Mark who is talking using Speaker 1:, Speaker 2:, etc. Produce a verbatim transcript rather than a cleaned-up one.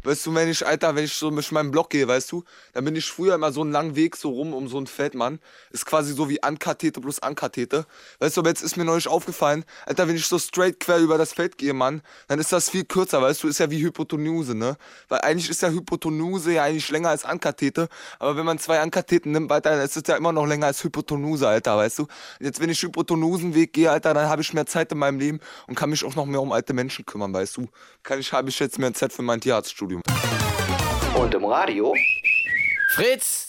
Speaker 1: Weißt du, wenn ich, Alter, wenn ich so mit meinem Block gehe, weißt du, dann bin ich früher immer so einen langen Weg so rum um so ein Feld, Mann. Ist quasi so wie Ankathete plus Ankathete. Weißt du, aber jetzt ist mir neulich aufgefallen, Alter, wenn ich so straight quer über das Feld gehe, Mann, dann ist das viel kürzer, weißt du, ist ja wie Hypotenuse, ne? Weil eigentlich ist ja Hypotenuse ja eigentlich länger als Ankathete, aber wenn man zwei Ankatheten nimmt, Alter, dann ist es ja immer noch länger als Hypotenuse, Alter, weißt du? Jetzt, wenn ich Hypotenusenweg gehe, Alter, dann habe ich mehr Zeit in meinem Leben und kann mich auch noch mehr um alte Menschen kümmern, weißt du? Kann ich, habe ich jetzt mehr Zeit für mein Tierarztstudium.
Speaker 2: Und im Radio?
Speaker 3: Fritz!